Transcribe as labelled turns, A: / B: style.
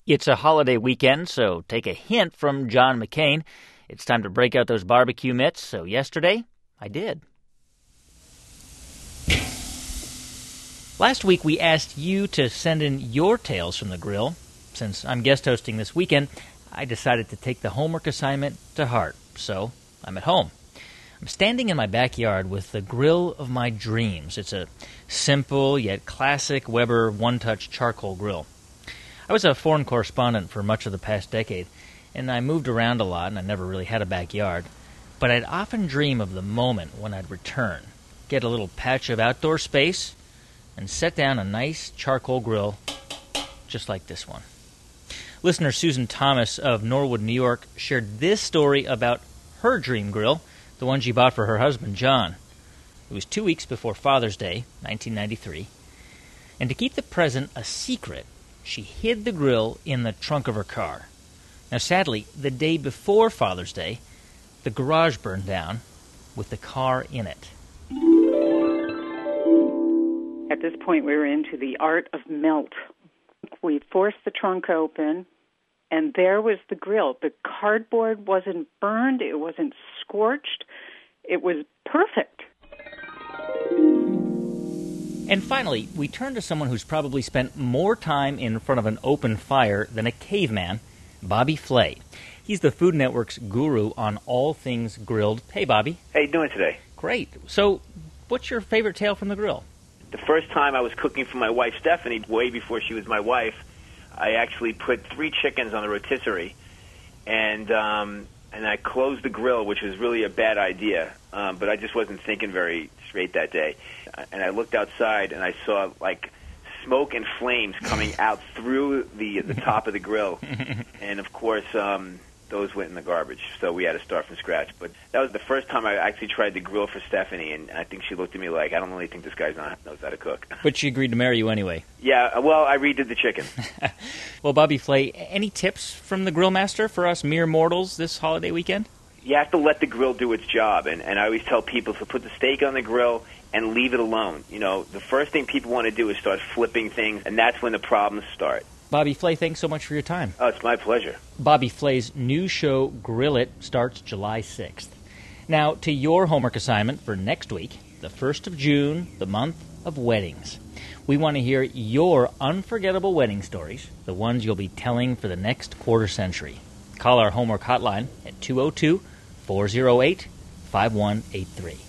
A: It's a holiday weekend, so take a hint from John McCain. It's time to break out those barbecue mitts, so yesterday, I did. Last week, we asked you to send in your tales from the grill. Since I'm guest hosting this weekend, I decided to take the homework assignment to heart, so I'm at home. I'm standing in my backyard with the grill of my dreams. It's a simple yet classic Weber one-touch charcoal grill. I was a foreign correspondent for much of the past decade, and I moved around a lot, and I never really had a backyard. But I'd often dream of the moment when I'd return, get a little patch of outdoor space, and set down a nice charcoal grill just like this one. Listener Susan Thomas of Norwood, New York, shared this story about her dream grill, the one she bought for her husband, John. It was 2 weeks before Father's Day, 1993, and to keep the present a secret, she hid the grill in the trunk of her car. Now, sadly, the day before Father's Day, the garage burned down with the car in it.
B: At this point, we were into the art of melt. We forced the trunk open, and there was the grill. The cardboard wasn't burned. It wasn't scorched. It was perfect.
A: And finally, we turn to someone who's probably spent more time in front of an open fire than a caveman, Bobby Flay. He's the Food Network's guru on all things grilled. Hey, Bobby.
C: How you doing today?
A: Great. So, what's your favorite tale from the grill?
C: The first time I was cooking for my wife, Stephanie, way before she was my wife, I actually put 3 chickens on the rotisserie, and I closed the grill, which was really a bad idea, but I just wasn't thinking very straight that day. And I looked outside, and I saw, like, smoke and flames coming out through the top of the grill. And, of course, those went in the garbage, so we had to start from scratch. But that was the first time I actually tried to grill for Stephanie, and I think she looked at me like, I don't really think this guy knows how to cook.
A: But she agreed to marry you anyway.
C: Yeah, well, I redid the chicken.
A: Well, Bobby Flay, any tips from the grill master for us mere mortals this holiday weekend?
C: You have to let the grill do its job, and I always tell people to put the steak on the grill and leave it alone. You know, the first thing people want to do is start flipping things, and that's when the problems start.
A: Bobby Flay, thanks so much for your time.
C: Oh, it's my pleasure.
A: Bobby Flay's new show, Grill It, starts July 6th. Now, to your homework assignment for next week, the 1st of June, the month of weddings. We want to hear your unforgettable wedding stories, the ones you'll be telling for the next quarter century. Call our homework hotline at 202-408-5183.